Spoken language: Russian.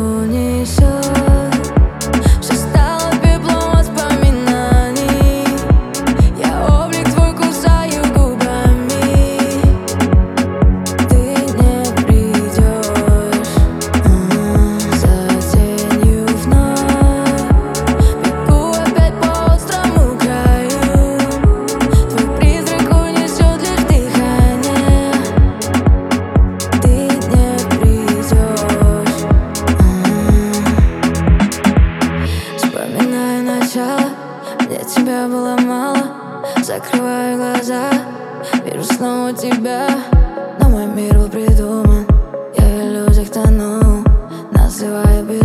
унесет. Все стало пеплом воспоминаний. Я облик твой кусаю губами. Ты не придешь за тенью вновь. Бегу опять по острому краю. Твой призрак унесет лишь дыхание. Ты не придешь. Вспоминаю начало, где тебя было мало. Закрываю глаза, вижу снова тебя. Но мой мир был придуман, я в иллюзиях тону, называю без